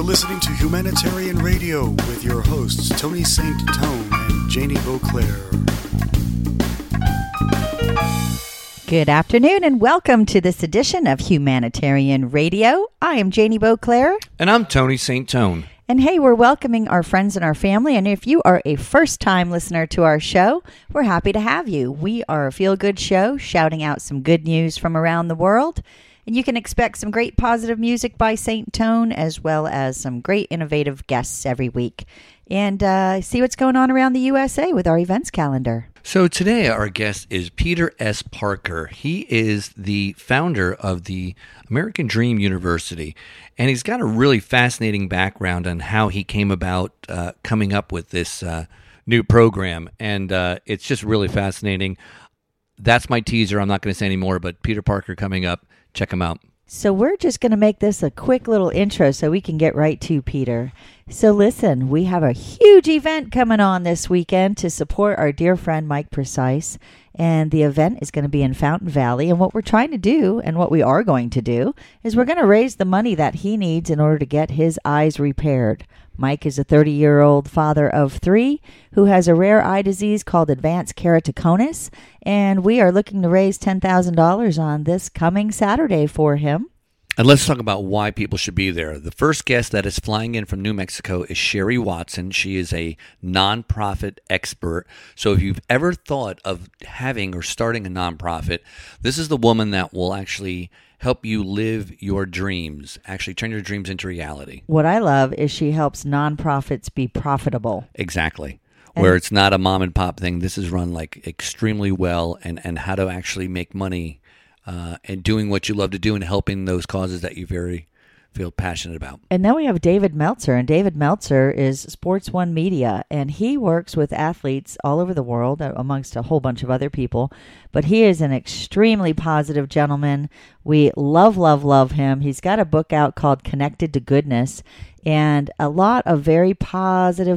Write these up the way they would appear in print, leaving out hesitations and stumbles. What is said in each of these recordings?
You're listening to Humanitarian Radio with your hosts, Tony St. Tone and Janie Beauclair. Good afternoon and welcome to this edition of Humanitarian Radio. I am Janie Beauclair. And I'm Tony St. Tone. And hey, we're welcoming our friends and our family. And if you are a first-time listener to our show, we're happy to have you. We are a feel-good show shouting out some good news from around the world. And you can expect some great positive music by St. Tone, as well as some great innovative guests every week. And see what's going on around the USA with our events calendar. So today our guest is Peter S. Parker. He is the founder of the American Dream University, and he's got a really fascinating background on how he came about coming up with this new program, and it's just really fascinating. That's my teaser. I'm not going to say any more, but Peter Parker coming up. Check him out. So we're just going to make this a quick little intro so we can get right to Peter. So listen, we have a huge event coming on this weekend to support our dear friend Mike Precise. And the event is going to be in Fountain Valley. And what we're trying to do, and what we are going to do, is we're going to raise the money that he needs in order to get his eyes repaired. Mike is a 30-year-old father of 3 who has a rare eye disease called advanced keratoconus, and we are looking to raise $10,000 on this coming Saturday for him. And let's talk about why people should be there. The first guest that is flying in from New Mexico is Sherry Watson. She is a nonprofit expert. So if you've ever thought of having or starting a nonprofit, this is the woman that will actually help you live your dreams, actually turn your dreams into reality. What I love is she helps nonprofits be profitable. Exactly. Where it's not a mom and pop thing. This is run like extremely well, and how to actually make money and doing what you love to do and helping those causes that you very feel passionate about. And then we have David Meltzer, and David Meltzer is Sports One Media, and he works with athletes all over the world, amongst a whole bunch of other people, but he is an extremely positive gentleman. We love him. He's got a book out called Connected to Goodness, and a lot of very positive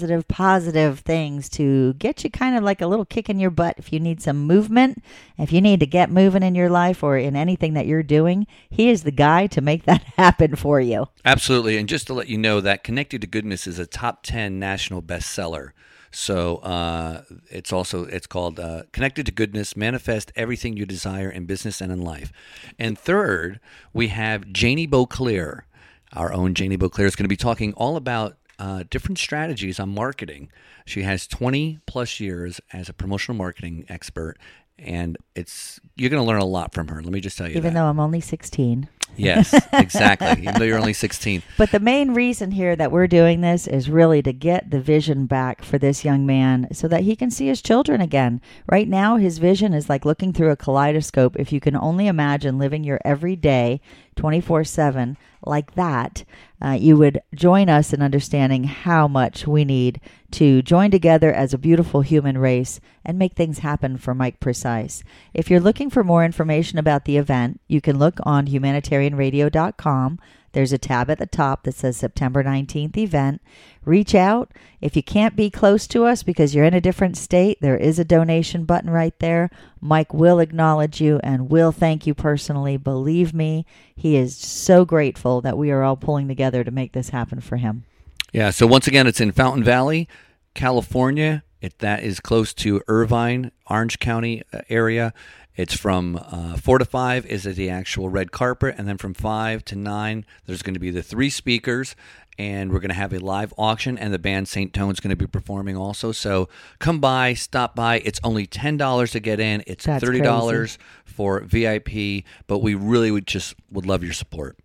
things to get you kind of like a little kick in your butt if you need some movement, if you need to get moving in your life or in anything that you're doing. He is the guy to make that happen for you. Absolutely. And just to let you know that Connected to Goodness is a top 10 national bestseller. So it's called Connected to Goodness, Manifest Everything You Desire in Business and in Life. And third, we have Janie Beauclair. Our own Janie Beauclair is going to be talking all about different strategies on marketing. She has 20 plus years as a promotional marketing expert, and you're going to learn a lot from her. Let me just tell you Even though I'm only 16. Yes, exactly. Even though you're only 16. But the main reason here that we're doing this is really to get the vision back for this young man so that he can see his children again. Right now, his vision is like looking through a kaleidoscope. If you can only imagine living your everyday 24/7 like that, you would join us in understanding how much we need to join together as a beautiful human race and make things happen for Mike Precise. If you're looking for more information about the event, you can look on humanitarianradio.com. There's a tab at the top that says September 19th event. Reach out. If you can't be close to us because you're in a different state, there is a donation button right there. Mike will acknowledge you and will thank you personally. Believe me, he is so grateful that we are all pulling together to make this happen for him. Yeah, so once again, it's in Fountain Valley, California. That is close to Irvine, Orange County area. It's from 4 to 5 is the actual red carpet, and then from 5 to 9, there's going to be the 3 speakers, and we're going to have a live auction, and the band St. Tone's going to be performing also. So come by, stop by. It's only $10 to get in. It's $30 crazy. For VIP, but we really would love your support.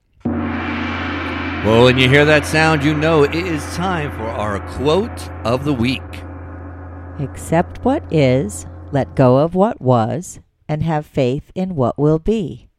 Well, when you hear that sound, you know it is time for our quote of the week. Accept what is, let go of what was, and have faith in what will be.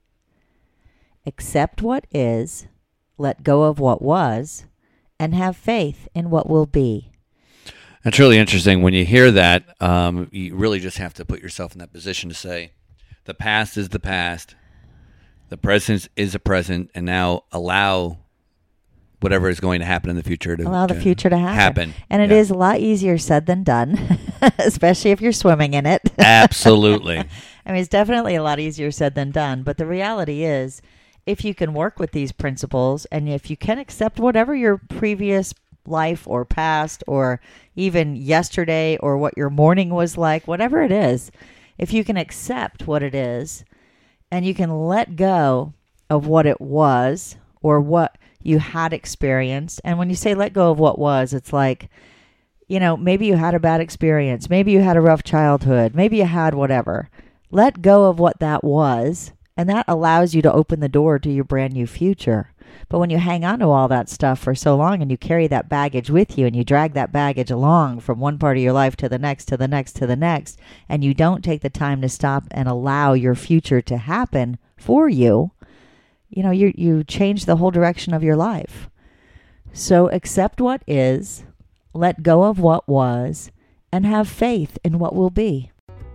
Accept what is, let go of what was, and have faith in what will be. That's really interesting. When you hear that, you really just have to put yourself in that position to say, the past is the past, the present is the present, and now allow whatever is going to happen in the future to allow the future to happen. And it is a lot easier said than done, especially if you're swimming in it. Absolutely. I mean, it's definitely a lot easier said than done. But the reality is, if you can work with these principles and if you can accept whatever your previous life or past or even yesterday or what your morning was like, whatever it is, if you can accept what it is and you can let go of what it was or what you had experienced. And when you say let go of what was, it's like, maybe you had a bad experience. Maybe you had a rough childhood. Maybe you had whatever. Let go of what that was. And that allows you to open the door to your brand new future. But when you hang on to all that stuff for so long and you carry that baggage with you and you drag that baggage along from one part of your life to the next, to the next, to the next, and you don't take the time to stop and allow your future to happen for you, you change the whole direction of your life. So accept what is, let go of what was, and have faith in what will be.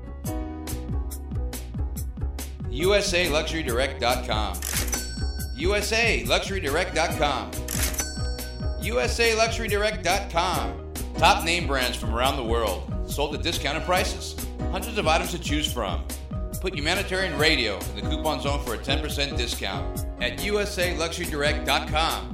USALuxuryDirect.com. USALuxuryDirect.com. USALuxuryDirect.com. Top name brands from around the world, sold at discounted prices. Hundreds of items to choose from. Put Humanitarian Radio in the coupon zone for a 10% discount at USALuxuryDirect.com.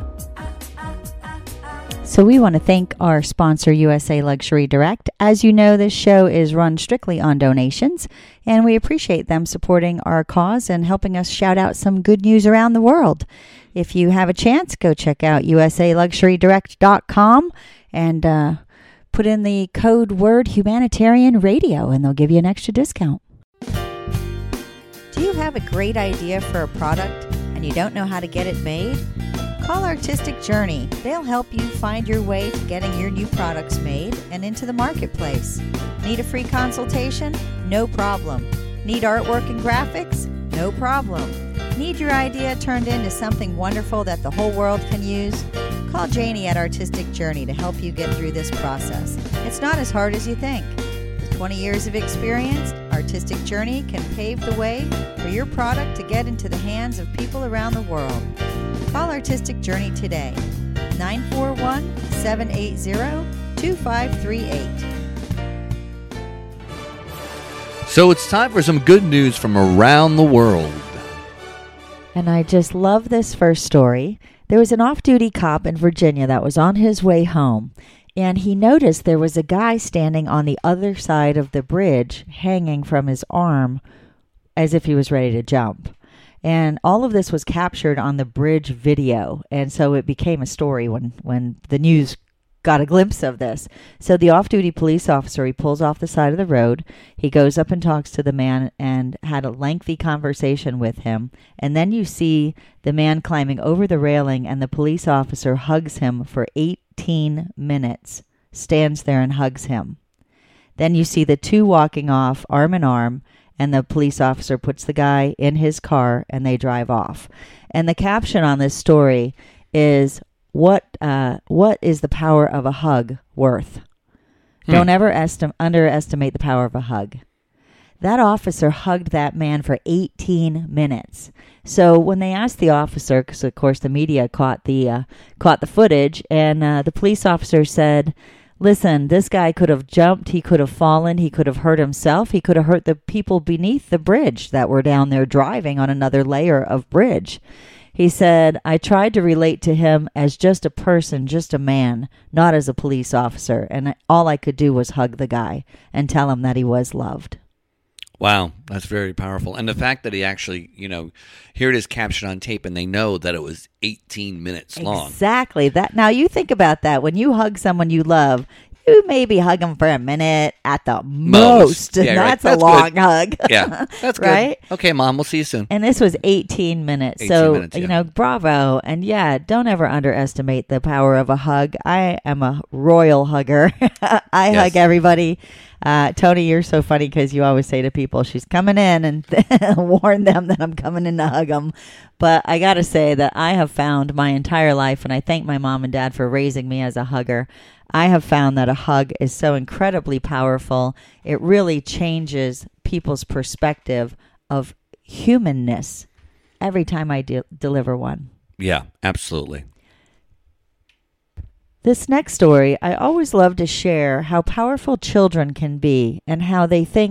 So we want to thank our sponsor, USA Luxury Direct. As you know, this show is run strictly on donations, and we appreciate them supporting our cause and helping us shout out some good news around the world. If you have a chance, go check out USALuxuryDirect.com and put in the code word Humanitarian Radio, and they'll give you an extra discount. Do you have a great idea for a product and you don't know how to get it made? Call Artistic Journey. They'll help you find your way to getting your new products made and into the marketplace. Need a free consultation? No problem. Need artwork and graphics? No problem. Need your idea turned into something wonderful that the whole world can use? Call Janie at Artistic Journey to help you get through this process. It's not as hard as you think. With 20 years of experience, Artistic Journey can pave the way for your product to get into the hands of people around the world. Call Artistic Journey today, 941-780-2538. So it's time for some good news from around the world. And I just love this first story. There was an off-duty cop in Virginia that was on his way home, and he noticed there was a guy standing on the other side of the bridge hanging from his arm as if he was ready to jump. And all of this was captured on the bridge video. And so it became a story when the news got a glimpse of this. So the off-duty police officer, he pulls off the side of the road. He goes up and talks to the man and had a lengthy conversation with him. And then you see the man climbing over the railing, and the police officer hugs him for 18 minutes, stands there and hugs him. Then you see the two walking off arm in arm, and the police officer puts the guy in his car and they drive off. And the caption on this story is, what is the power of a hug worth? Don't ever underestimate the power of a hug. That officer hugged that man for 18 minutes. So when they asked the officer, because of course the media caught the footage, and the police officer said, listen, this guy could have jumped, he could have fallen, he could have hurt himself, he could have hurt the people beneath the bridge that were down there driving on another layer of bridge. He said, I tried to relate to him as just a person, just a man, not as a police officer, and all I could do was hug the guy and tell him that he was loved. Wow, that's very powerful. And the fact that he actually, here it is captured on tape, and they know that it was 18 minutes long. Exactly. Now you think about that. When you hug someone you love, you maybe hug them for a minute at the most. Yeah, that's right. a long hug. Yeah, that's good. Right? Okay, Mom, we'll see you soon. And this was 18 minutes. 18 minutes, yeah. Bravo. And yeah, don't ever underestimate the power of a hug. I am a royal hugger. I hug everybody. Tony, you're so funny because you always say to people, she's coming in, and warn them that I'm coming in to hug them. But I got to say that I have found my entire life, and I thank my mom and dad for raising me as a hugger, I have found that a hug is so incredibly powerful. It really changes people's perspective of humanness every time I deliver one. Yeah, absolutely. This next story, I always love to share how powerful children can be and how they think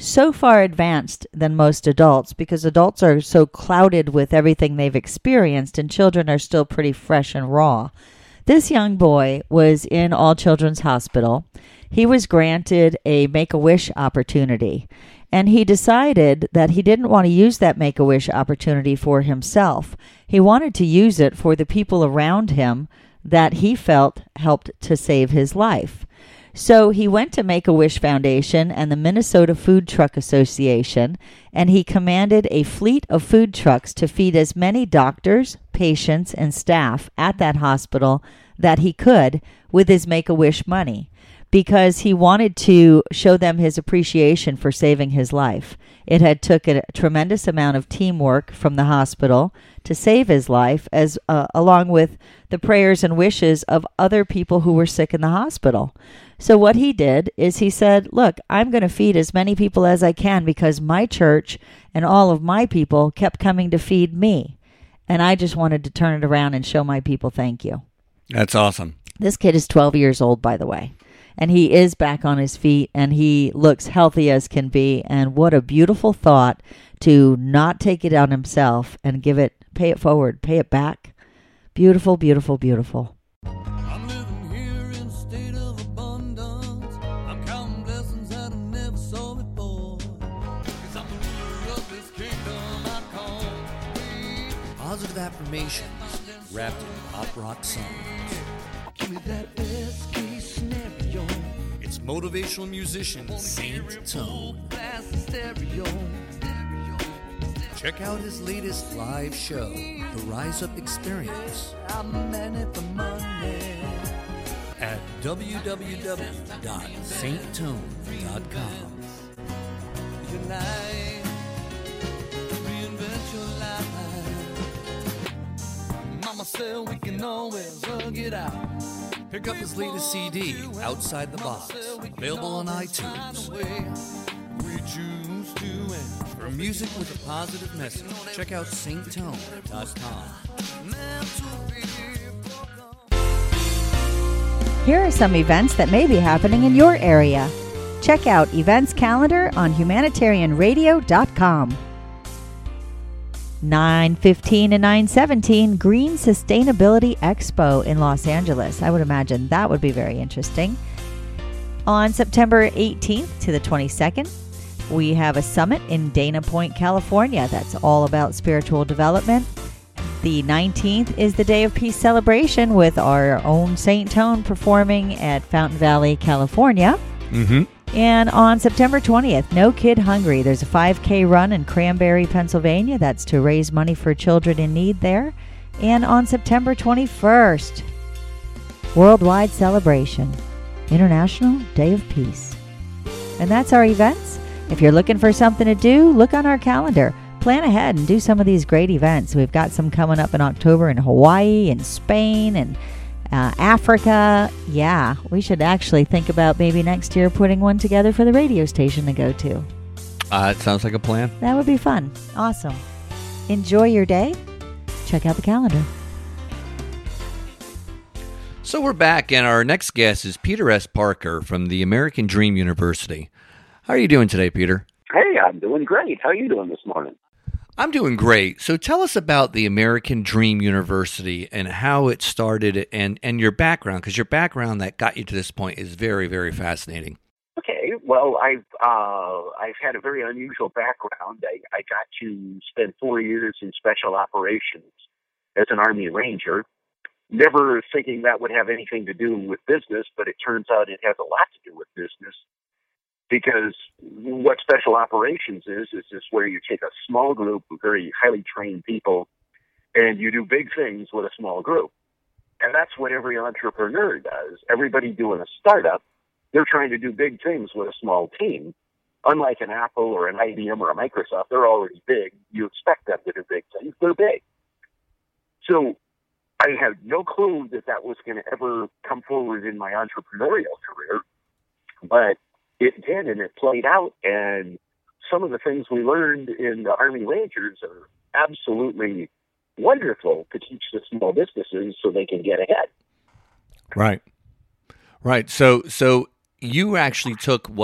so far advanced than most adults, because adults are so clouded with everything they've experienced and children are still pretty fresh and raw. This young boy was in All Children's Hospital. He was granted a Make-A-Wish opportunity, and he decided that he didn't want to use that Make-A-Wish opportunity for himself. He wanted to use it for the people around him that he felt helped to save his life. So he went to Make-A-Wish Foundation and the Minnesota Food Truck Association, and he commanded a fleet of food trucks to feed as many doctors, patients, and staff at that hospital that he could with his Make-A-Wish money, because he wanted to show them his appreciation for saving his life. It had took a tremendous amount of teamwork from the hospital to save his life, as along with the prayers and wishes of other people who were sick in the hospital. So what he did is he said, look, I'm going to feed as many people as I can because my church and all of my people kept coming to feed me. And I just wanted to turn it around and show my people thank you. That's awesome. This kid is 12 years old, by the way. And he is back on his feet, and he looks healthy as can be. And what a beautiful thought to not take it on himself and pay it forward, pay it back. Beautiful, beautiful, beautiful. I'm living here in a state of abundance. I'm counting blessings that I never saw before. 'Cause I'm the ruler of this kingdom I call me. Positive affirmations wrapped in pop rock songs. Give me that best case scenario. It's motivational musician Saint Tone. Glass and stereo. Check out his latest live show, The Rise Up Experience, I'm a man it for money. at www.sainttone.com. Your life. Reinvent your life. Mama said we can always hug it out. Pick up his latest CD, Outside the Box, available on iTunes. We choose to end. For music with a positive message, check out sainttone.com. Here are some events that may be happening in your area. Check out events calendar on humanitarianradio.com. 9/15 and 9/17 Green Sustainability Expo in Los Angeles. I would imagine that would be very interesting. On September 18th to the 22nd, we have a summit in Dana Point, California. That's all about spiritual development. The 19th is the Day of Peace celebration with our own Saint Tone performing at Fountain Valley, California. Mm-hmm. And on September 20th, No Kid Hungry. There's a 5K run in Cranberry, Pennsylvania. That's to raise money for children in need there. And on September 21st, worldwide celebration, International Day of Peace. And that's our events. If you're looking for something to do, look on our calendar. Plan ahead and do some of these great events. We've got some coming up in October in Hawaii and Spain and Africa. Yeah, we should actually think about maybe next year putting one together for the radio station to go to. It sounds like a plan. That would be fun. Awesome. Enjoy your day. Check out the calendar. So we're back, and our next guest is Peter S. Parker from the American Dream University. How are you doing today, Peter? Hey, I'm doing great. How are you doing this morning? I'm doing great. So tell us about the American Dream University and how it started and your background, because your background that got you to this point is very, very fascinating. Okay, well, I've had a very unusual background. I got to spend 4 years in special operations as an Army Ranger, never thinking that would have anything to do with business, but it turns out it has a lot to do with business. Because what special operations is just where you take a small group of very highly trained people and you do big things with a small group. And that's what every entrepreneur does. Everybody doing a startup, they're trying to do big things with a small team. Unlike an Apple or an IBM or a Microsoft, they're already big. You expect them to do big things. They're big. So I had no clue that was going to ever come forward in my entrepreneurial career. But it did, and it played out, and some of the things we learned in the Army Rangers are absolutely wonderful to teach the small businesses so they can get ahead. Right. So you actually took what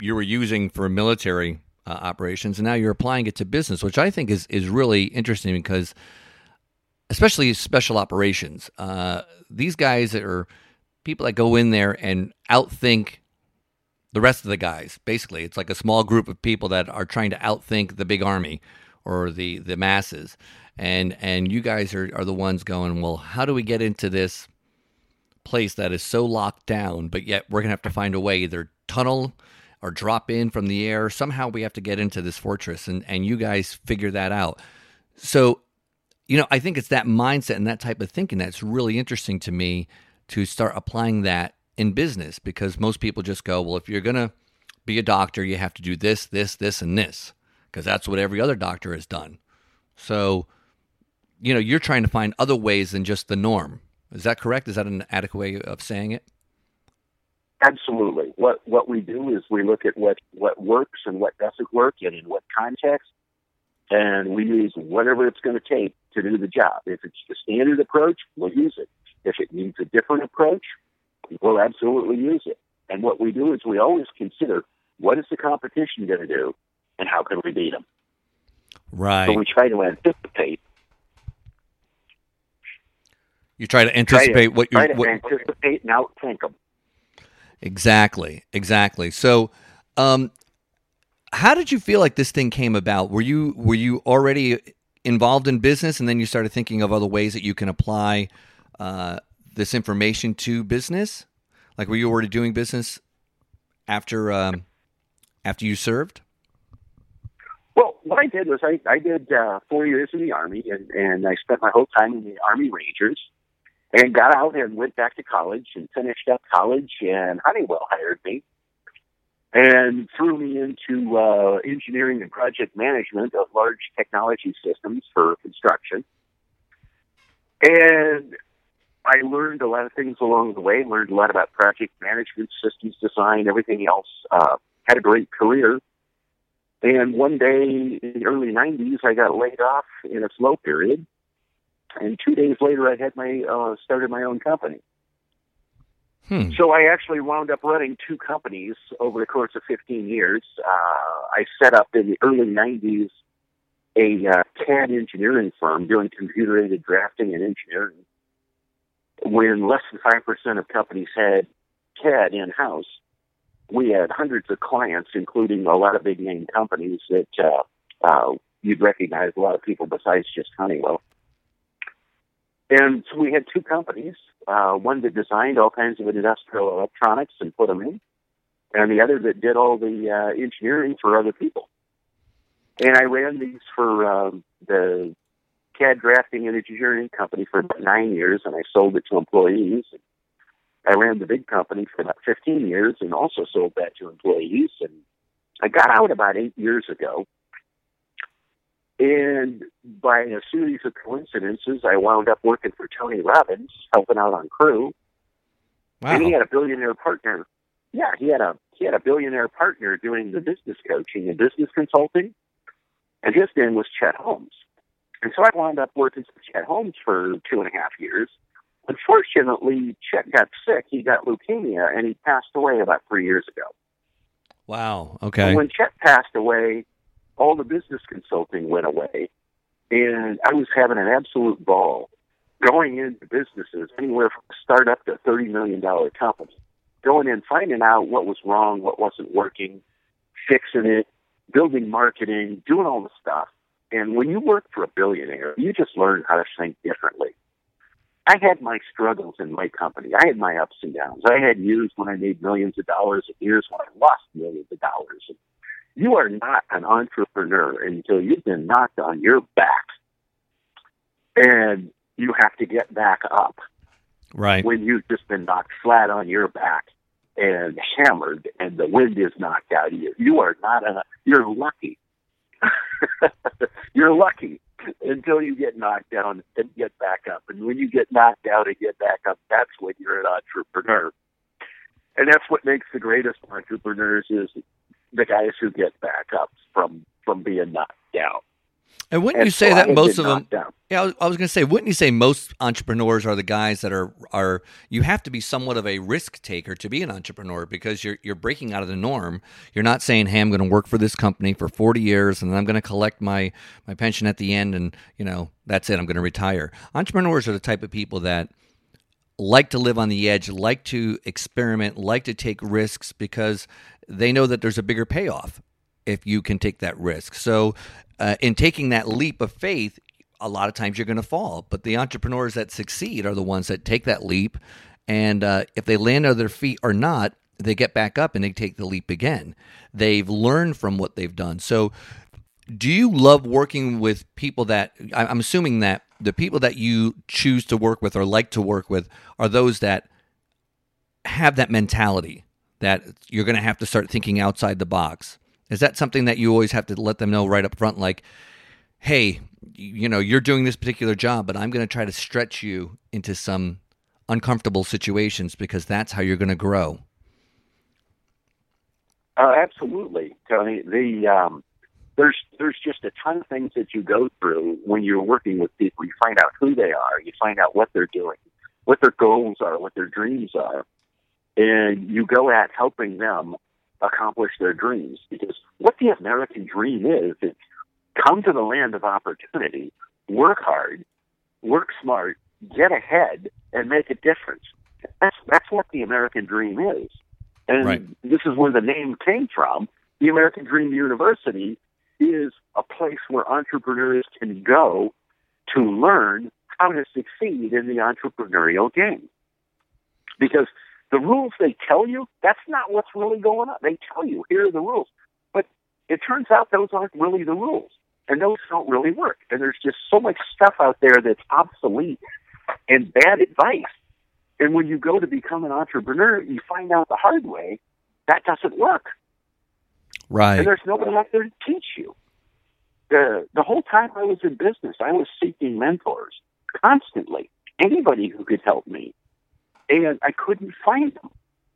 you were using for military operations, and now you're applying it to business, which I think is really interesting because, especially special operations, these guys are people that go in there and outthink the rest of the guys. Basically, it's like a small group of people that are trying to outthink the big army or the masses, and you guys are the ones going, well, how do we get into this place that is so locked down, but yet we're going to have to find a way, either tunnel or drop in from the air. Somehow we have to get into this fortress, and you guys figure that out. So, I think it's that mindset and that type of thinking that's really interesting to me to start applying that in business, because most people just go, well, if you're going to be a doctor, you have to do this, this, this, and this, because that's what every other doctor has done. So, you're trying to find other ways than just the norm. Is that correct? Is that an adequate way of saying it? Absolutely. What we do is we look at what works and what doesn't work and in what context, and we use whatever it's going to take to do the job. If it's the standard approach, we'll use it. If it needs a different approach, we'll absolutely use it. And what we do is we always consider, what is the competition going to do, and how can we beat them? Right. So we try to anticipate. You try to anticipate anticipate and outthink them. Exactly. So, how did you feel like this thing came about? Were you already involved in business, and then you started thinking of other ways that you can apply this information to business? Like, were you already doing business after you served? Well, what I did was I did 4 years in the Army, and I spent my whole time in the Army Rangers. And got out and went back to college and finished up college, and Honeywell hired me and threw me into engineering and project management of large technology systems for construction. And I learned a lot of things along the way, learned a lot about project management, systems design, everything else. Had a great career. And one day in the early 90s, I got laid off in a slow period. And 2 days later, I had started my own company. So I actually wound up running two companies over the course of 15 years. I set up in the early 90s a CAD engineering firm doing computer-aided drafting and engineering. When less than 5% of companies had CAD in-house, we had hundreds of clients, including a lot of big-name companies that you'd recognize, a lot of people besides just Honeywell. And so we had two companies, one that designed all kinds of industrial electronics and put them in, and the other that did all the engineering for other people. And I ran these for the CAD drafting and engineering company for about 9 years, and I sold it to employees. I ran the big company for about 15 years and also sold that to employees. And I got out about 8 years ago. And by a series of coincidences, I wound up working for Tony Robbins, helping out on Crew. Wow. And he had a billionaire partner. Yeah, he had a billionaire partner doing the business coaching and business consulting. And his name was Chet Holmes. And so I wound up working for Chet Holmes for 2.5 years. Unfortunately, Chet got sick. He got leukemia, and he passed away about 3 years ago. Wow, okay. And when Chet passed away, all the business consulting went away, and I was having an absolute ball going into businesses, anywhere from a startup to a $30 million company, going in, finding out what was wrong, what wasn't working, fixing it, building marketing, doing all the stuff. And when you work for a billionaire, you just learn how to think differently. I had my struggles in my company. I had my ups and downs. I had years when I made millions of dollars and years when I lost millions of dollars. And you are not an entrepreneur until you've been knocked on your back, and you have to get back up. Right. When you've just been knocked flat on your back and hammered, and the wind is knocked out of you. You are not you're lucky. You're lucky until you get knocked down and get back up. And when you get knocked down and get back up, that's when you're an entrepreneur. And that's what makes the greatest entrepreneurs is the guys who get back up from being knocked down. And wouldn't And you say so I that had most been of them? knocked down. Yeah, I was going to say, wouldn't you say most entrepreneurs are the guys that are you have to be somewhat of a risk taker to be an entrepreneur because you're breaking out of the norm. You're not saying, "Hey, I'm going to work for this company for 40 years and then I'm going to collect my pension at the end and, that's it, I'm going to retire." Entrepreneurs are the type of people that like to live on the edge, like to experiment, like to take risks because they know that there's a bigger payoff if you can take that risk. So in taking that leap of faith, a lot of times you're going to fall. But the entrepreneurs that succeed are the ones that take that leap. And if they land on their feet or not, they get back up and they take the leap again. They've learned from what they've done. So do you love working with people that, I'm assuming that the people that you choose to work with or like to work with are those that have that mentality that you're going to have to start thinking outside the box? Is that something that you always have to let them know right up front, like, hey, you're doing this particular job, but I'm going to try to stretch you into some uncomfortable situations because that's how you're going to grow? Absolutely, Tony. There's just a ton of things that you go through when you're working with people. You find out who they are. You find out what they're doing, what their goals are, what their dreams are, and you go at helping them accomplish their dreams. Because what the American dream is come to the land of opportunity, work hard, work smart, get ahead, and make a difference. That's what the American dream is. And right. This is where the name came from. The American Dream University is a place where entrepreneurs can go to learn how to succeed in the entrepreneurial game. Because the rules they tell you, that's not what's really going on. They tell you, here are the rules. But it turns out those aren't really the rules. And those don't really work. And there's just so much stuff out there that's obsolete and bad advice. And when you go to become an entrepreneur, you find out the hard way that doesn't work. Right. And there's nobody out there to teach you. The whole time I was in business, I was seeking mentors constantly. Anybody who could help me. And I couldn't find them.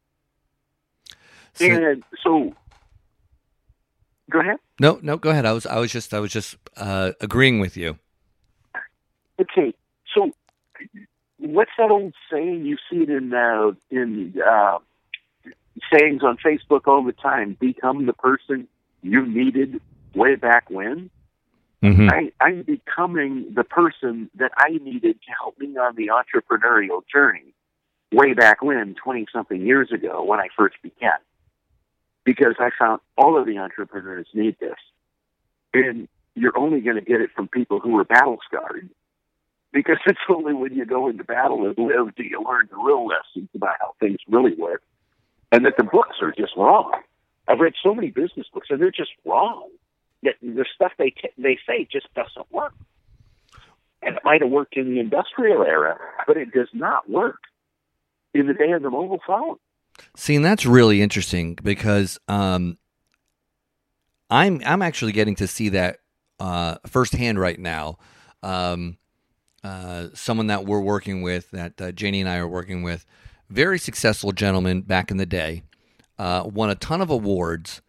And so, go ahead. No, go ahead. I was just agreeing with you. Okay, so what's that old saying? You see it in sayings on Facebook all the time. Become the person you needed way back when. Mm-hmm. I'm becoming the person that I needed to help me on the entrepreneurial journey way back when, 20-something years ago, when I first began. Because I found all of the entrepreneurs need this. And you're only going to get it from people who are battle-scarred. Because it's only when you go into battle and live do you learn the real lessons about how things really work. And that the books are just wrong. I've read so many business books, and they're just wrong. That the stuff they say just doesn't work. And it might have worked in the industrial era, but it does not work in the day of the mobile phone. See, and that's really interesting because I'm actually getting to see that firsthand right now. Someone that we're working with, that Janie and I are working with, very successful gentleman back in the day, won a ton of awards,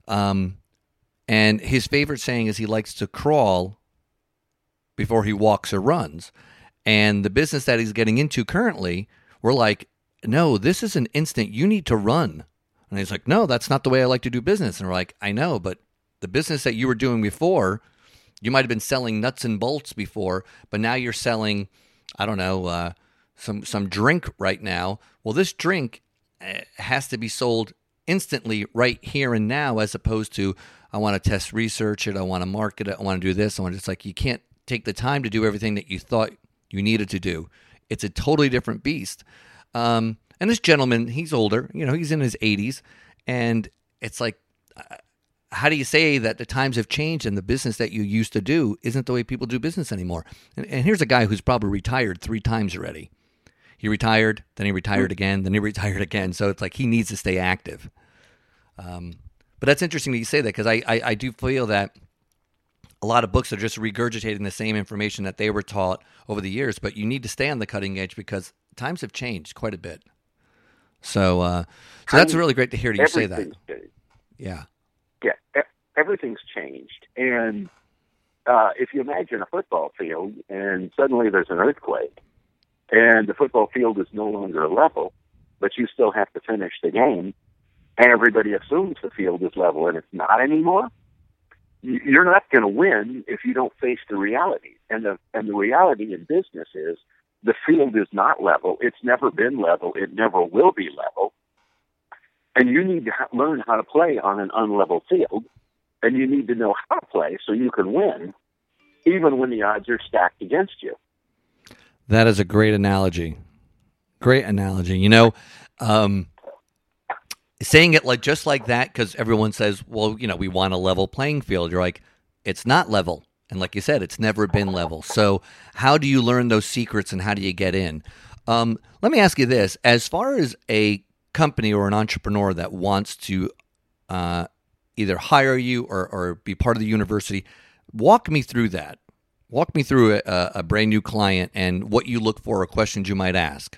and his favorite saying is he likes to crawl before he walks or runs. And the business that he's getting into currently, we're like, no, this is an instant. You need to run. And he's like, no, that's not the way I like to do business. And we're like, I know, but the business that you were doing before, you might have been selling nuts and bolts before, but now you're selling, I don't know, some drink right now. Well, this drink has to be sold instantly right here and now, as opposed to, I want to test research it, I want to market it, I want to do this. It's like you can't take the time to do everything that you thought you needed to do. It's a totally different beast. And this gentleman, he's older, he's in his 80s, and it's like, how do you say that the times have changed and the business that you used to do isn't the way people do business anymore? And here's a guy who's probably retired 3 times already. He retired, then he retired again, then he retired again. So it's like he needs to stay active. But that's interesting that you say that, because I do feel that a lot of books are just regurgitating the same information that they were taught over the years, but you need to stay on the cutting edge because times have changed quite a bit. So that's really great to hear you say that. Changed. Yeah. Yeah, everything's changed. And if you imagine a football field and suddenly there's an earthquake and the football field is no longer level, but you still have to finish the game, and everybody assumes the field is level and it's not anymore, you're not going to win if you don't face the reality. And the reality in business is the field is not level. It's never been level. It never will be level. And you need to learn how to play on an unlevel field, and you need to know how to play so you can win, even when the odds are stacked against you. That is a great analogy. Great analogy. Saying it just like that, because everyone says, well, we want a level playing field. You're like, it's not level. And like you said, it's never been level. So how do you learn those secrets and how do you get in? Let me ask you this. As far as a company or an entrepreneur that wants to either hire you or be part of the university, walk me through that. Walk me through a brand new client and what you look for or questions you might ask.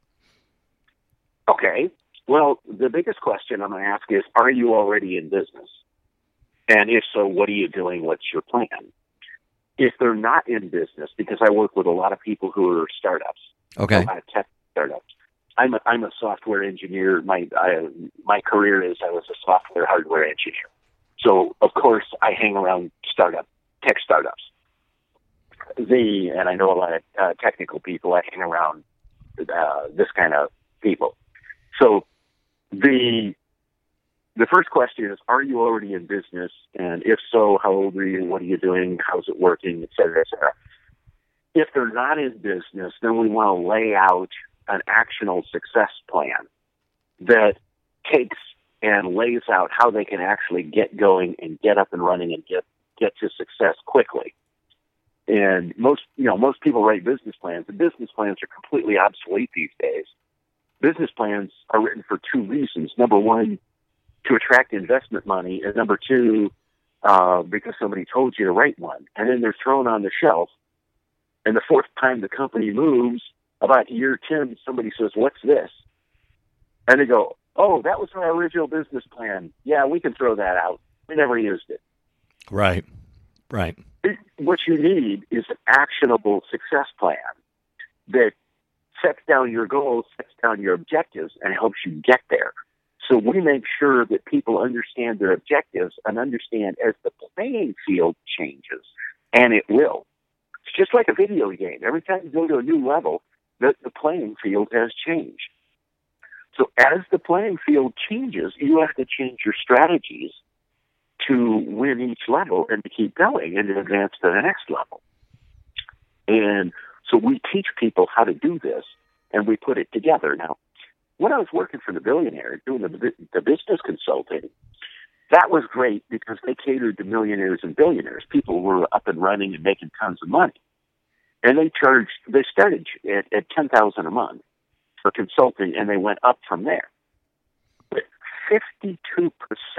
Okay. Well, the biggest question I'm going to ask is, are you already in business? And if so, what are you doing? What's your plan? If they're not in business, because I work with a lot of people who are startups, okay, a lot of tech startups. I'm a software engineer. My career is I was a software hardware engineer. So, of course, I hang around tech startups. And I know a lot of technical people. I hang around this kind of people. So the first question is, are you already in business? And if so, how old are you? What are you doing? How's it working? Et cetera, et cetera. If they're not in business, then we want to lay out an actionable success plan that takes and lays out how they can actually get going and get up and running and get to success quickly. And most people write business plans, and business plans are completely obsolete these days. Business plans are written for two reasons. Number one, to attract investment money, and number two, because somebody told you to write one. And then they're thrown on the shelf. And the fourth time the company moves, about year 10, somebody says, "What's this?" And they go, "Oh, that was our original business plan. Yeah, we can throw that out. We never used it." Right. What you need is an actionable success plan that sets down your goals, sets down your objectives, and helps you get there. So we make sure that people understand their objectives and understand as the playing field changes, and it will. It's just like a video game. Every time you go to a new level, the playing field has changed. So as the playing field changes, you have to change your strategies to win each level and to keep going and to advance to the next level. And so we teach people how to do this, and we put it together. Now, when I was working for the Billionaire, doing the business consulting, that was great because they catered to millionaires and billionaires. People were up and running and making tons of money. And they started at $10,000 a month for consulting, and they went up from there. But 52%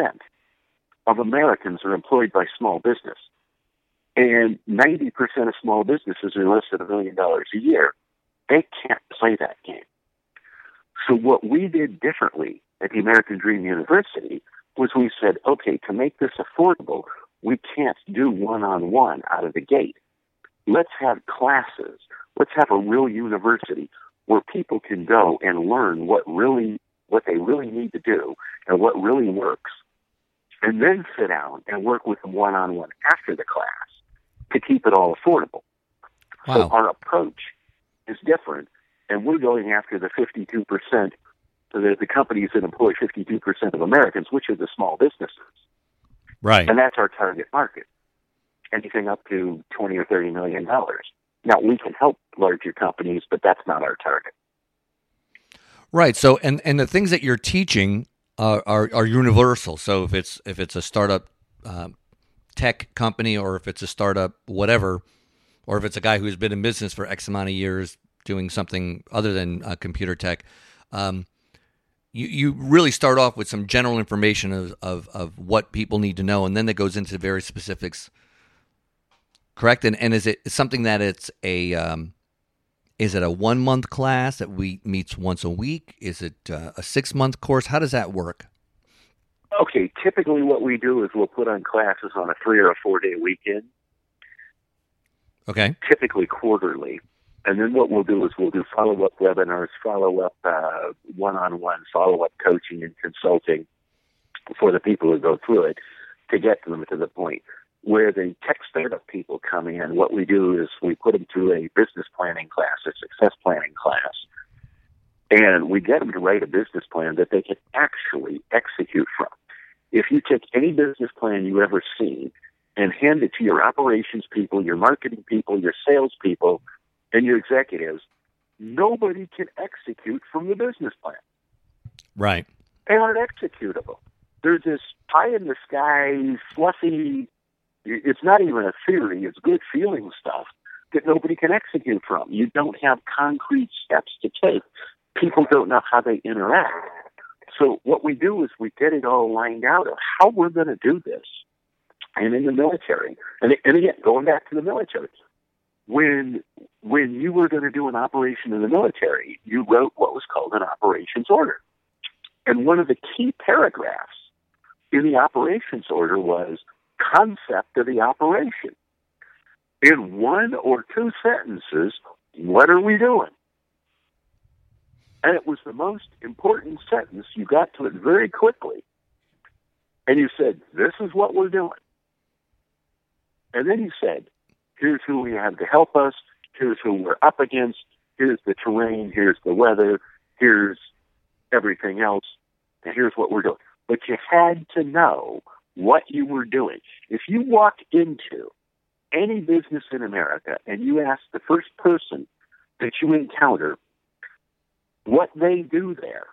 of Americans are employed by small business. And 90% of small businesses are less than $1 million a year. They can't play that game. So what we did differently at the American Dream University was we said, okay, to make this affordable, we can't do one-on-one out of the gate. Let's have classes. Let's have a real university where people can go and learn what they really need to do and what really works, and then sit down and work with them one-on-one after the class to keep it all affordable. Wow. So our approach is different, and we're going after the 52%, the companies that employ 52% of Americans, which are the small businesses. Right. And that's our target market, anything up to $20 or $30 million. Now, we can help larger companies, but that's not our target. Right. So, and the things that you're teaching are universal. So if it's a startup tech company, or if it's a startup whatever, or if it's a guy who's been in business for X amount of years doing something other than computer tech, you really start off with some general information of what people need to know, and then it goes into very specifics. Correct? And is it something that it's is it a 1 month class that meets once a week? Is it a 6 month course? How does that work? Okay, typically what we do is we'll put on classes on a 3 or a 4 day weekend. typically quarterly. And then what we'll do is we'll do follow-up webinars, follow-up one-on-one, follow-up coaching and consulting for the people who go through it to get them to the point where the tech startup people come in. What we do is we put them through a business planning class, a success planning class, and we get them to write a business plan that they can actually execute from. If you take any business plan you ever seen and hand it to your operations people, your marketing people, your sales people, and your executives, nobody can execute from the business plan. Right. They aren't executable. There's this pie-in-the-sky, fluffy, it's not even a theory, it's good feeling stuff that nobody can execute from. You don't have concrete steps to take. People don't know how they interact. So what we do is we get it all lined out of how we're going to do this. And in the military, and again, going back to the military, when you were going to do an operation in the military, you wrote what was called an operations order. And one of the key paragraphs in the operations order was concept of the operation. In one or two sentences, what are we doing? And it was the most important sentence. You got to it very quickly. And you said, this is what we're doing. And then you said, here's who we have to help us. Here's who we're up against. Here's the terrain. Here's the weather. Here's everything else. And here's what we're doing. But you had to know what you were doing. If you walk into any business in America and you ask the first person that you encounter what they do there,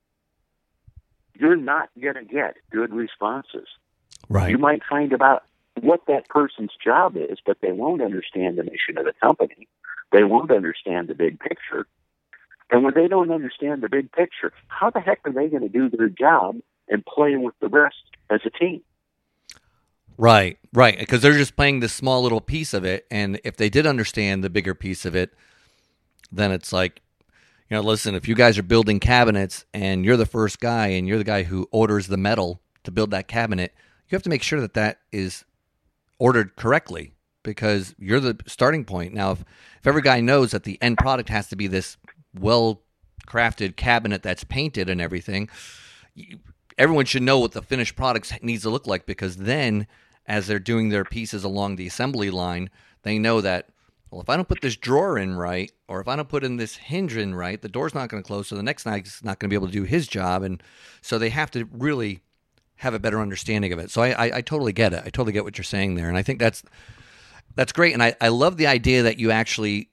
you're not going to get good responses. Right. You might find about what that person's job is, but they won't understand the mission of the company. They won't understand the big picture. And when they don't understand the big picture, how the heck are they going to do their job and play with the rest as a team? Right, right, because they're just playing this small little piece of it, and if they did understand the bigger piece of it, then it's like, you know, listen, if you guys are building cabinets and you're the first guy and you're the guy who orders the metal to build that cabinet, you have to make sure that that is ordered correctly because you're the starting point. Now, if every guy knows that the end product has to be this well-crafted cabinet that's painted and everything, everyone should know what the finished product needs to look like because then as they're doing their pieces along the assembly line, they know that, well, if I don't put this drawer in right, or if I don't put in this hinge in right, the door's not going to close, so the next guy's not going to be able to do his job. And so they have to really have a better understanding of it. So I totally get it. I totally get what you're saying there. And I think that's great. And I love the idea that you actually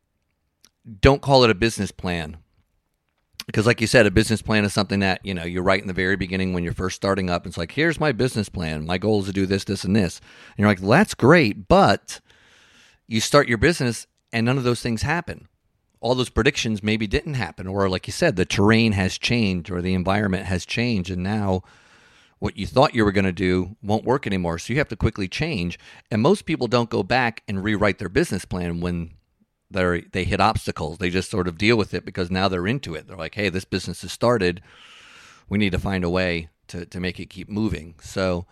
don't call it a business plan. Because like you said, a business plan is something that, you know, you write in the very beginning when you're first starting up. It's like, here's my business plan. My goal is to do this, this, and this. And you're like, well, that's great, but you start your business and none of those things happen. All those predictions maybe didn't happen. Or like you said, the terrain has changed or the environment has changed. And now what you thought you were going to do won't work anymore. So you have to quickly change. And most people don't go back and rewrite their business plan when they hit obstacles. They just sort of deal with it because now they're into it. They're like, hey, this business has started. We need to find a way to make it keep moving. So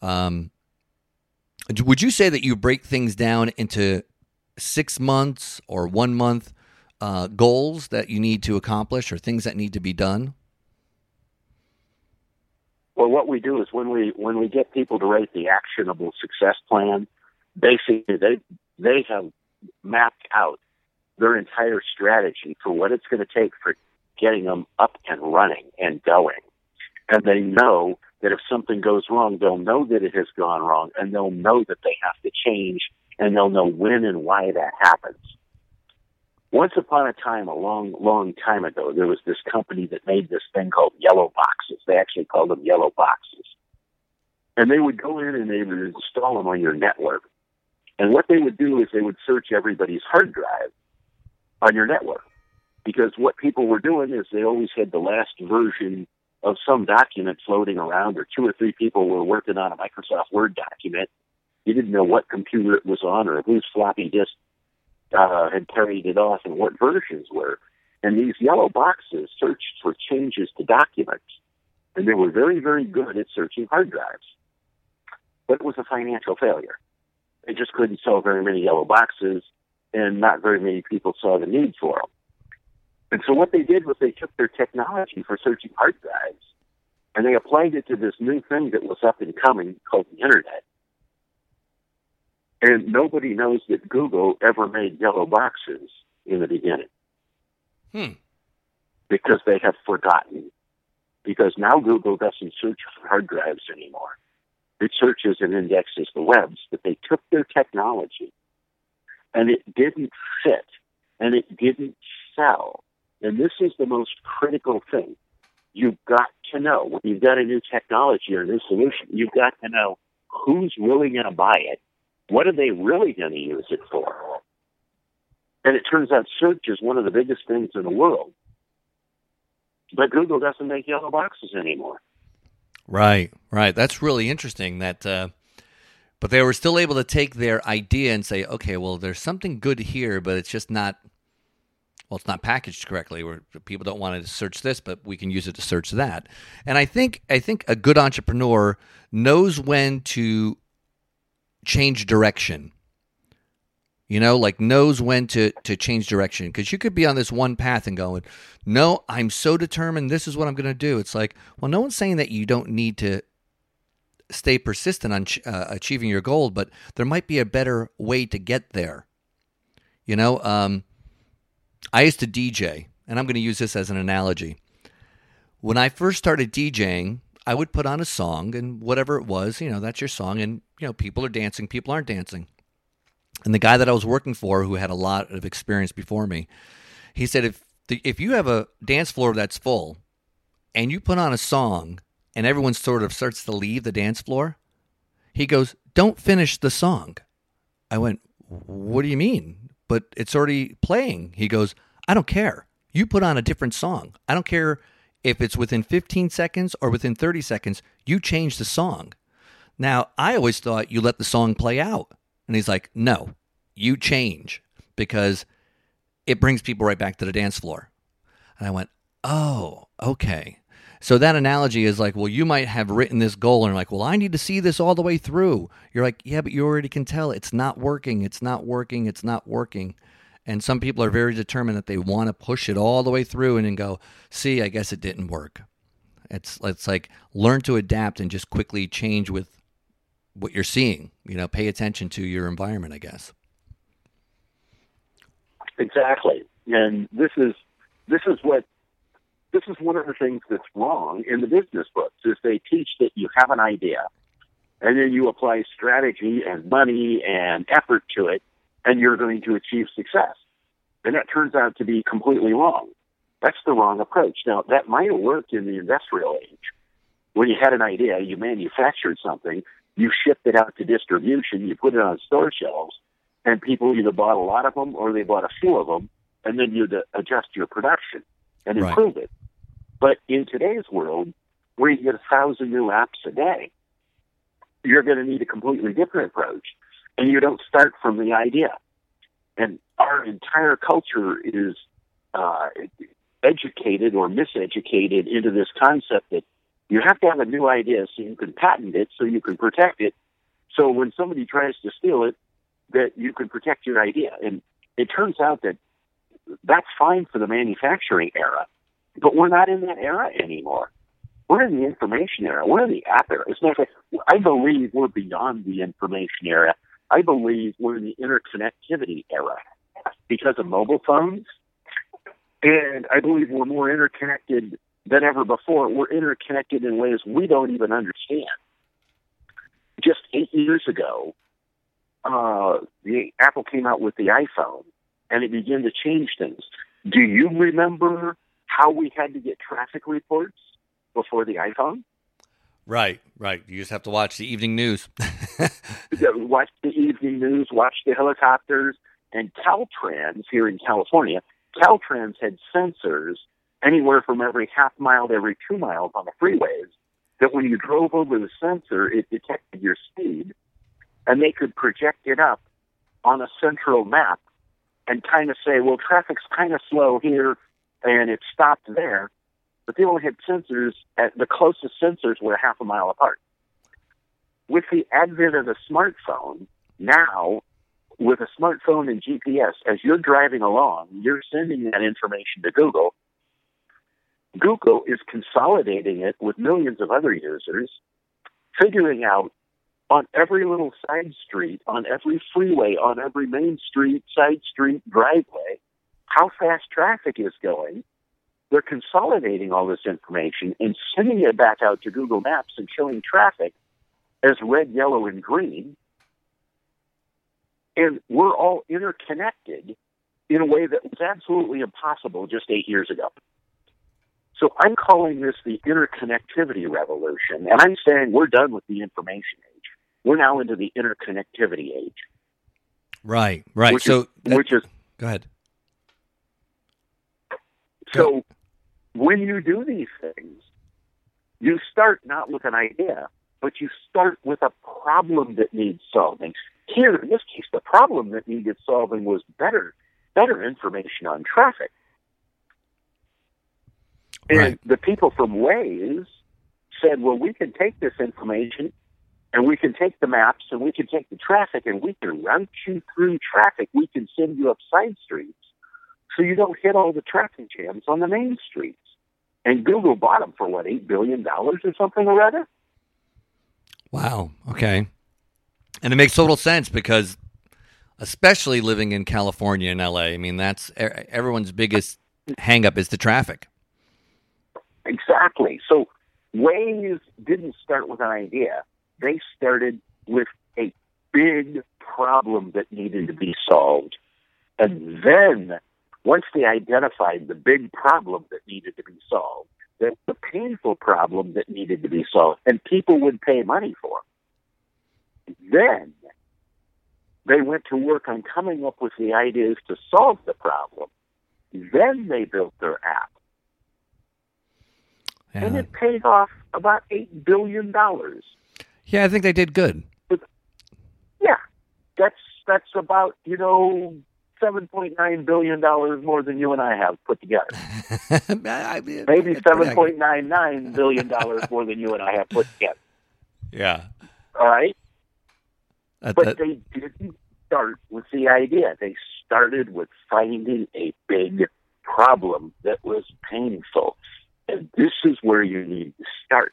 would you say that you break things down into 6 months or 1 month goals that you need to accomplish or things that need to be done? Well, what we do is when we get people to write the actionable success plan, basically they have mapped out their entire strategy for what it's going to take for getting them up and running and going. And they know that if something goes wrong, they'll know that it has gone wrong, and they'll know that they have to change, and they'll know when and why that happens. Once upon a time, a long, long time ago, there was this company that made this thing called yellow boxes. They actually called them yellow boxes. And they would go in and they would install them on your network. And what they would do is they would search everybody's hard drive on your network. Because what people were doing is they always had the last version of some document floating around, or 2 or 3 people were working on a Microsoft Word document. You didn't know what computer it was on or whose floppy disk had carried it off and what versions were. And these yellow boxes searched for changes to documents. And they were very, very good at searching hard drives. But it was a financial failure. They just couldn't sell very many yellow boxes, and not very many people saw the need for them. And so what they did was they took their technology for searching hard drives, and they applied it to this new thing that was up and coming called the Internet. And nobody knows that Google ever made yellow boxes in the beginning. Because they have forgotten. Because now Google doesn't search for hard drives anymore. It searches and indexes the webs. But they took their technology, and it didn't fit, and it didn't sell. And this is the most critical thing. You've got to know, when you've got a new technology or a new solution, you've got to know who's really going to buy it. What are they really going to use it for? And it turns out search is one of the biggest things in the world. But Google doesn't make yellow boxes anymore. Right. That's really interesting. That, but they were still able to take their idea and say, okay, well, there's something good here, but it's just not. Well, it's not packaged correctly. Where people don't want to search this, but we can use it to search that. And I think a good entrepreneur knows when to change direction. Like knows when to change direction. Because you could be on this one path and going, no, I'm so determined, this is what I'm going to do. It's like, well, no one's saying that you don't need to stay persistent on achieving your goal, but there might be a better way to get there. I used to DJ, and I'm going to use this as an analogy. When I first started DJing, I would put on a song, and whatever it was, that's your song, and, people are dancing, people aren't dancing. And the guy that I was working for, who had a lot of experience before me, he said, if you have a dance floor that's full, and you put on a song, and everyone sort of starts to leave the dance floor, he goes, don't finish the song. I went, what do you mean? But it's already playing. He goes, I don't care. You put on a different song. I don't care if it's within 15 seconds or within 30 seconds. You change the song. Now, I always thought you let the song play out. And he's like, no, you change because it brings people right back to the dance floor. And I went, oh, okay. So that analogy is like, well, you might have written this goal and you're like, well, I need to see this all the way through. You're like, yeah, but you already can tell it's not working. It's not working. It's not working. And some people are very determined that they want to push it all the way through and then go, see, I guess it didn't work. It's like learn to adapt and just quickly change with what you're seeing. Pay attention to your environment, I guess. Exactly. And this is one of the things that's wrong in the business books, is they teach that you have an idea, and then you apply strategy and money and effort to it, and you're going to achieve success. And that turns out to be completely wrong. That's the wrong approach. Now, that might have worked in the industrial age. When you had an idea, you manufactured something, you shipped it out to distribution, you put it on store shelves, and people either bought a lot of them or they bought a few of them, and then you'd adjust your production and improve it. But in today's world, where you get 1,000 new apps a day, you're going to need a completely different approach. And you don't start from the idea. And our entire culture is educated or miseducated into this concept that you have to have a new idea so you can patent it, so you can protect it. So when somebody tries to steal it, that you can protect your idea. And it turns out that that's fine for the manufacturing era. But we're not in that era anymore. We're in the information era. We're in the app era. It's not like, I believe we're beyond the information era. I believe we're in the interconnectivity era because of mobile phones. And I believe we're more interconnected than ever before. We're interconnected in ways we don't even understand. Just 8 years ago, the Apple came out with the iPhone, and it began to change things. Do you remember how we had to get traffic reports before the iPhone? Right. You just have to watch the evening news. Watch the evening news, watch the helicopters, and Caltrans here in California, Caltrans had sensors anywhere from every half mile to every 2 miles on the freeways that when you drove over the sensor, it detected your speed, and they could project it up on a central map and kind of say, well, traffic's kind of slow here, and it stopped there. But they only had sensors, the closest sensors were half a mile apart. With the advent of the smartphone, Now, with a smartphone and GPS, as you're driving along, you're sending that information to Google. Google is consolidating it with millions of other users, figuring out on every little side street, on every freeway, on every main street, side street, driveway, how fast traffic is going. They're consolidating all this information and sending it back out to Google Maps and showing traffic as red, yellow, and green. And we're all interconnected in a way that was absolutely impossible just 8 years ago. So I'm calling this the interconnectivity revolution, and I'm saying we're done with the information age. We're now into the interconnectivity age. Right. Which is go ahead. So when you do these things, you start not with an idea, but you start with a problem that needs solving. Here, in this case, the problem that needed solving was better information on traffic. And Right. the people from Waze said, well, we can take this information and we can take the maps and we can take the traffic and we can route you through traffic. We can send you up side streets so you don't hit all the traffic jams on the main streets. And Google bought them for, what, $8 billion or something or other? Wow. Okay. And it makes total sense because, especially living in California and LA, I mean, that's everyone's biggest hang-up is the traffic. Exactly. So Waze didn't start with an idea. They started with a big problem that needed to be solved. And then, once they identified the big problem that needed to be solved, the painful problem that needed to be solved, and people would pay money for it, then they went to work on coming up with the ideas to solve the problem. Then they built their app. Yeah. And it paid off about $8 billion. Yeah, I think they did good. Yeah, that's about, $7.9 billion more than you and I have put together. Maybe $7.99 billion more than you and I have put together. Yeah. All right? But they didn't start with the idea. They started with finding a big problem that was painful. And this is where you need to start.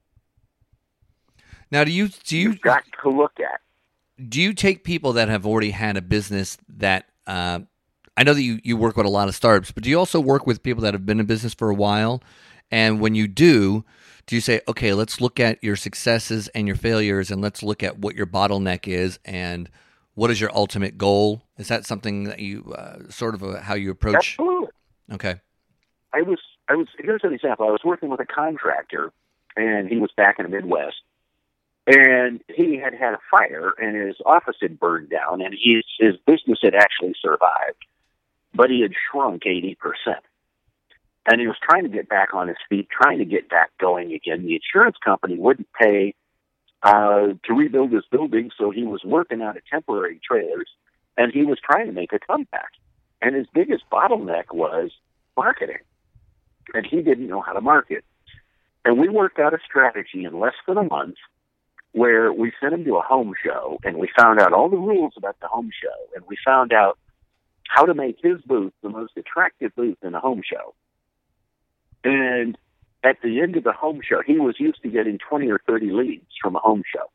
Now, You've got to look at. Do you take people that have already had a business that I know that you work with a lot of startups, but do you also work with people that have been in business for a while? And when you do you say, okay, let's look at your successes and your failures, and let's look at what your bottleneck is, and what is your ultimate goal? Is that something that you how you approach? Absolutely. Okay. Here's an example. I was working with a contractor, and he was back in the Midwest, and he had a fire, and his office had burned down, and his business had actually survived, but he had shrunk 80%. And he was trying to get back on his feet, trying to get back going again. The insurance company wouldn't pay to rebuild his building, so he was working out of temporary trailers, and he was trying to make a comeback. And his biggest bottleneck was marketing, and he didn't know how to market. And we worked out a strategy in less than a month where we sent him to a home show, and we found out all the rules about the home show, and we found out how to make his booth the most attractive booth in a home show. And at the end of the home show, he was used to getting 20 or 30 leads from a home show.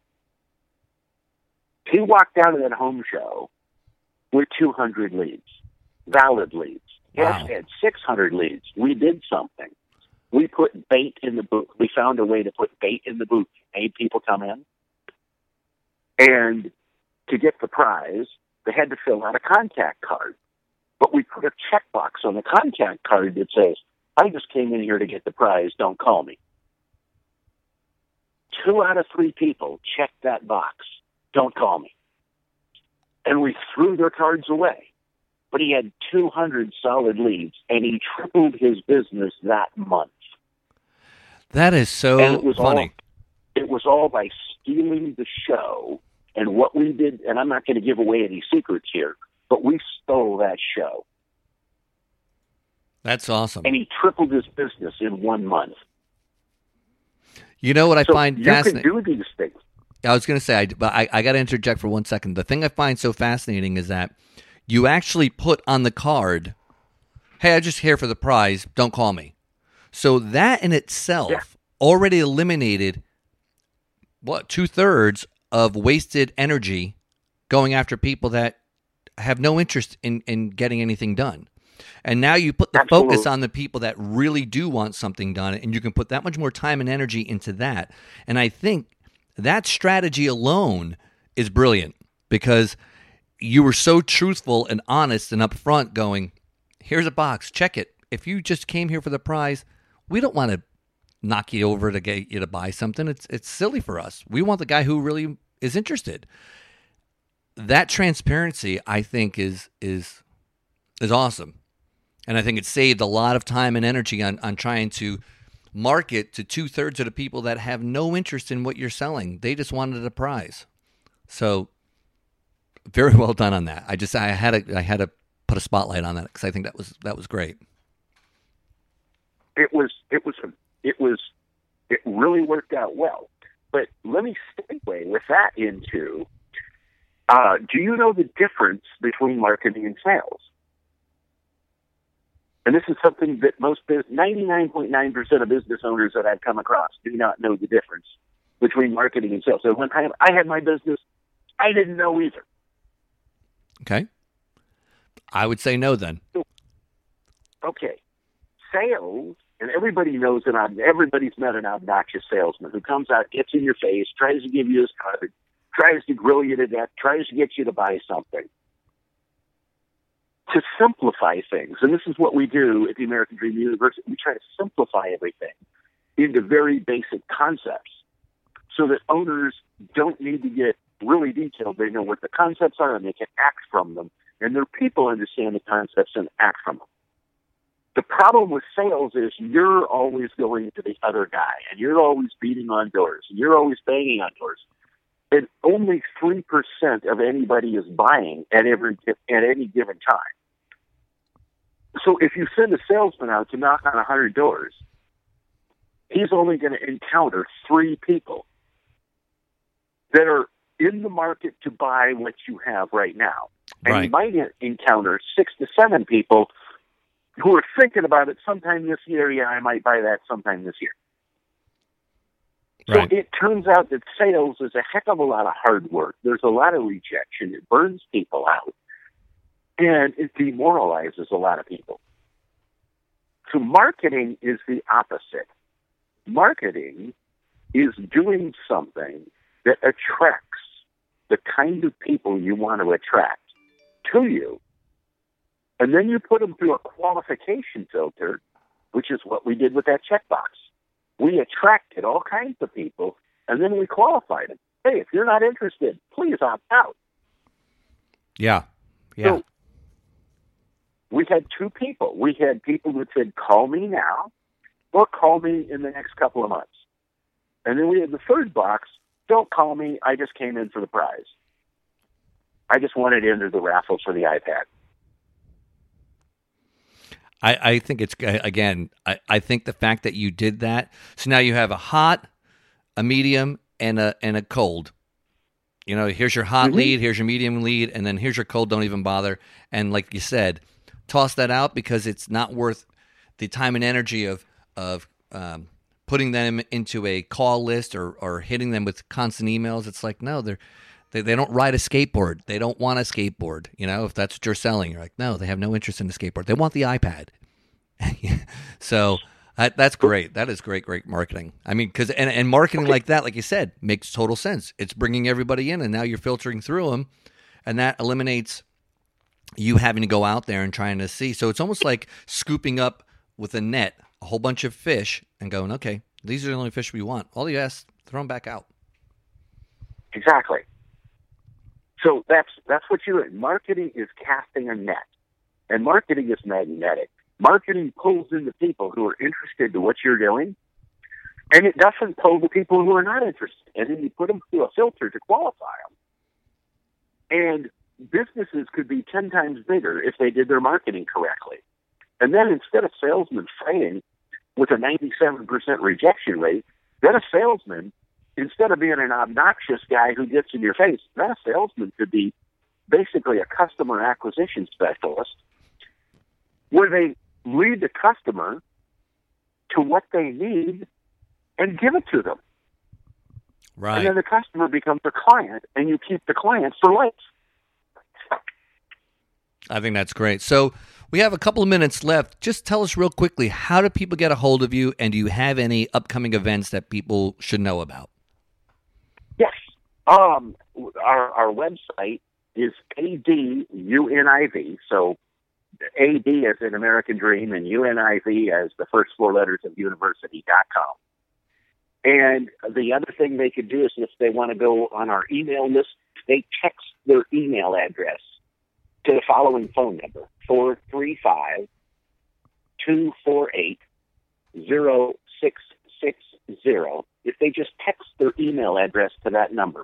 He walked out of that home show with 200 leads, valid leads. Wow. He had 600 leads. We did something. We put bait in the booth. We found a way to put bait in the booth, made people come in. And to get the prize, they had to fill out a contact card. But we put a checkbox on the contact card that says, I just came in here to get the prize, don't call me. 2 out of 3 people checked that box, don't call me. And we threw their cards away. But he had 200 solid leads, and he tripled his business that month. That is so funny. It was all by stealing the show, and what we did, and I'm not going to give away any secrets here, but we stole that show. That's awesome. And he tripled his business in 1 month. You know what I find you fascinating? can do these things. I was going to say, but I got to interject for 1 second. The thing I find so fascinating is that you actually put on the card, hey, I'm just here for the prize, don't call me. So that in itself already eliminated, 2/3 of wasted energy going after people that have no interest in getting anything done. And now you put the focus on the people that really do want something done, and you can put that much more time and energy into that. And I think that strategy alone is brilliant because you were so truthful and honest and upfront going, here's a box, check it. If you just came here for the prize, we don't want to knock you over to get you to buy something. It's silly for us. We want the guy who really is interested. That transparency, I think, is awesome. And I think it saved a lot of time and energy on trying to market to 2/3 of the people that have no interest in what you're selling. They just wanted a prize. So very well done on that. I had to put a spotlight on that because I think that was great. It really worked out well. But let me segue with that into, do you know the difference between marketing and sales? And this is something that 99.9% of business owners that I've come across do not know the difference between marketing and sales. So when I had my business, I didn't know either. Okay. I would say no then. Okay. Sales, and everybody knows that everybody's met an obnoxious salesman who comes out, gets in your face, tries to give you his card, tries to grill you to death, tries to get you to buy something. To simplify things, and this is what we do at the American Dream University, we try to simplify everything into very basic concepts so that owners don't need to get really detailed. They know what the concepts are and they can act from them, and their people understand the concepts and act from them. The problem with sales is you're always going to the other guy, and you're always beating on doors, and you're always banging on doors. And only 3% of anybody is buying at any given time. So if you send a salesman out to knock on 100 doors, he's only going to encounter 3 people that are in the market to buy what you have right now. And Right. you might encounter 6 to 7 people who are thinking about it sometime this year. Yeah, I might buy that sometime this year. Right. So it turns out that sales is a heck of a lot of hard work. There's a lot of rejection. It burns people out. And it demoralizes a lot of people. So marketing is the opposite. Marketing is doing something that attracts the kind of people you want to attract to you. And then you put them through a qualification filter, which is what we did with that checkbox. We attracted all kinds of people, and then we qualified them. Hey, if you're not interested, please opt out. Yeah. So we had 2 people. We had people that said, call me now or call me in the next couple of months. And then we had the third box, don't call me, I just came in for the prize. I just wanted to enter the raffle for the iPad. I think it's, again, I think the fact that you did that, so now you have a hot, a medium, and a cold. You know, here's your hot lead, here's your medium lead, and then here's your cold, don't even bother. And like you said, toss that out because it's not worth the time and energy of putting them into a call list or hitting them with constant emails. It's like, no, they don't ride a skateboard. They don't want a skateboard. You know, if that's what you're selling, you're like, no, they have no interest in the skateboard. They want the iPad. So that's great. That is great marketing. I mean, because and marketing like that, like you said, makes total sense. It's bringing everybody in, and now you're filtering through them, and that eliminates you having to go out there and trying to see. So it's almost like scooping up with a net a whole bunch of fish and going, okay, these are the only fish we want. All you ask, throw them back out. Exactly. So that's what you do. Marketing is casting a net, and marketing is magnetic. Marketing pulls in the people who are interested in what you're doing, and it doesn't pull the people who are not interested. And then you put them through a filter to qualify them. And businesses could be 10 times bigger if they did their marketing correctly. And then instead of salesmen fighting with a 97% rejection rate, then a salesman instead of being an obnoxious guy who gets in your face, that salesman could be basically a customer acquisition specialist, where they lead the customer to what they need and give it to them. Right. And then the customer becomes a client, and you keep the client for life. I think that's great. So we have a couple of minutes left. Just tell us real quickly, how do people get a hold of you, and do you have any upcoming events that people should know about? Yes. Our website is ADUNIV, so AD as in American Dream and UNIV as the first four letters of university.com. And the other thing they could do is if they want to go on our email list, they text their email address to the following phone number, 435-248-0660. If they just text their email address to that number,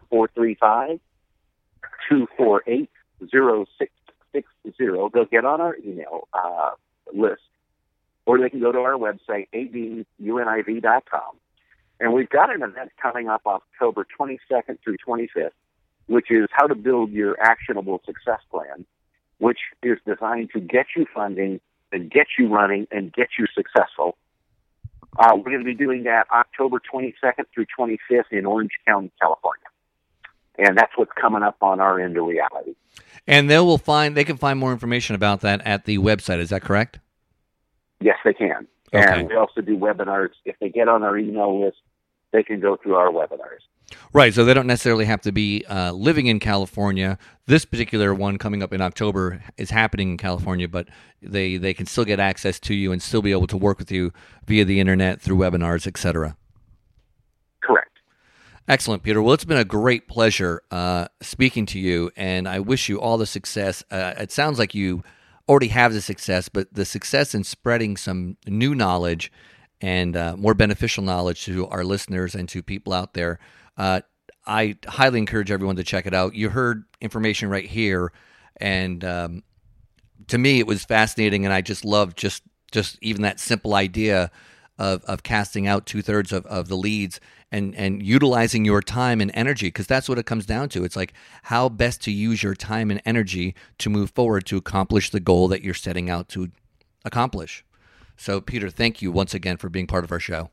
435-248-0660, they'll get on our email list, or they can go to our website, aduniv.com. And we've got an event coming up October 22nd through 25th, which is how to build your actionable success plan, which is designed to get you funding and get you running and get you successful. We're going to be doing that October 22nd through 25th in Orange County, California. And that's what's coming up on our end of reality. And they can find more information about that at the website. Is that correct? Yes, they can. Okay. And we also do webinars. If they get on our email list, they can go through our webinars. Right, so they don't necessarily have to be living in California. This particular one coming up in October is happening in California, but they can still get access to you and still be able to work with you via the internet, through webinars, etc. Correct. Excellent, Peter. Well, it's been a great pleasure speaking to you, and I wish you all the success. It sounds like you already have the success, but the success in spreading some new knowledge and more beneficial knowledge to our listeners and to people out there. I highly encourage everyone to check it out. You heard information right here, and to me it was fascinating, and I just loved just even that simple idea of casting out 2/3 of the leads and utilizing your time and energy, because that's what it comes down to. It's like how best to use your time and energy to move forward to accomplish the goal that you're setting out to accomplish. So, Peter, thank you once again for being part of our show.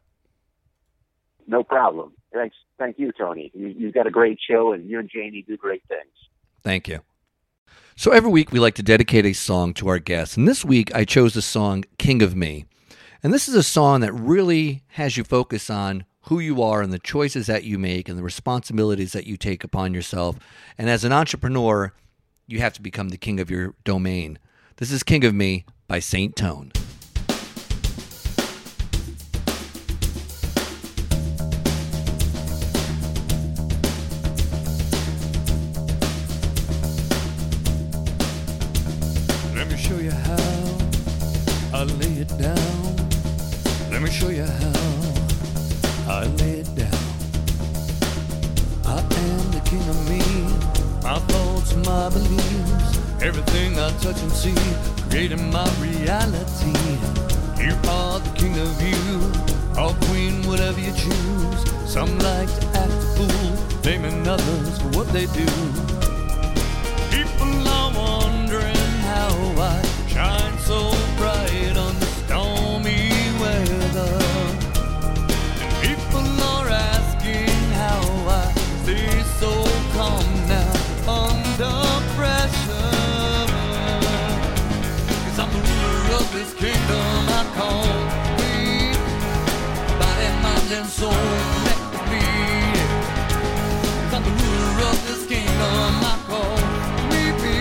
No problem. Thank you, Tony. You've got a great show, and you and Janie do great things. Thank you. So every week we like to dedicate a song to our guests, and this week I chose the song King of Me. And this is a song that really has you focus on who you are and the choices that you make and the responsibilities that you take upon yourself. And as an entrepreneur, you have to become the king of your domain. This is King of Me by Saint Tone. Let me show you how I lay it down. Let me show you how I lay it down. I am the king of me, my thoughts, my beliefs, everything I touch and see, creating my reality. You are the king of you, or queen, whatever you choose. Some like to act a fool, blaming others for what they do. People are wondering how I shine so bright under stormy weather. And people are asking how I stay so calm now under pressure. 'Cause I'm the ruler of this kingdom I call me. Body, mind, and soul connect with me. 'Cause I'm the ruler of this kingdom I call me.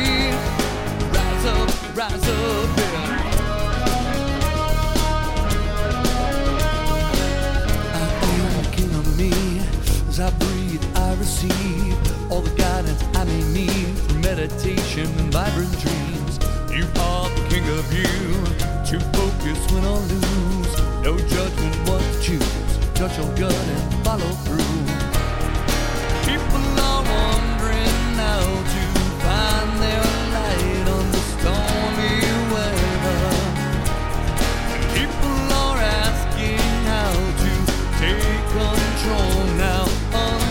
Rise up, yeah. I am the king of me. As I breathe, I receive all the guidance I may need through meditation and vibrant dreams. You are the king of you. To focus when I lose. No judgment what to choose. Touch your gut and follow through. People are wondering how to find their light on the stormy weather. People are asking how to take control now.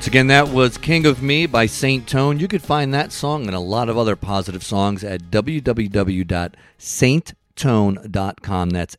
Once again, that was King of Me by Saint Tone. You could find that song and a lot of other positive songs at www.sainttone.com. That's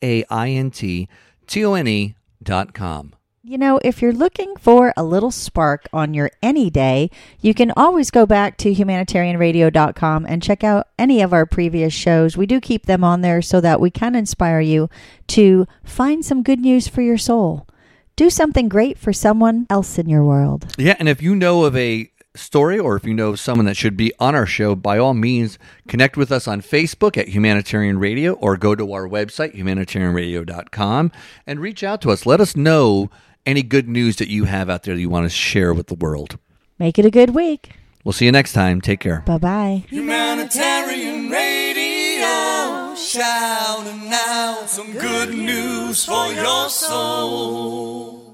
SAINTTONE.com. You know, if you're looking for a little spark on your any day, you can always go back to humanitarianradio.com and check out any of our previous shows. We do keep them on there so that we can inspire you to find some good news for your soul. Do something great for someone else in your world. Yeah, and if you know of a story or if you know of someone that should be on our show, by all means, connect with us on Facebook at Humanitarian Radio or go to our website, humanitarianradio.com, and reach out to us. Let us know any good news that you have out there that you want to share with the world. Make it a good week. We'll see you next time. Take care. Bye-bye. Humanitarian Radio, shouting out some good news for your soul.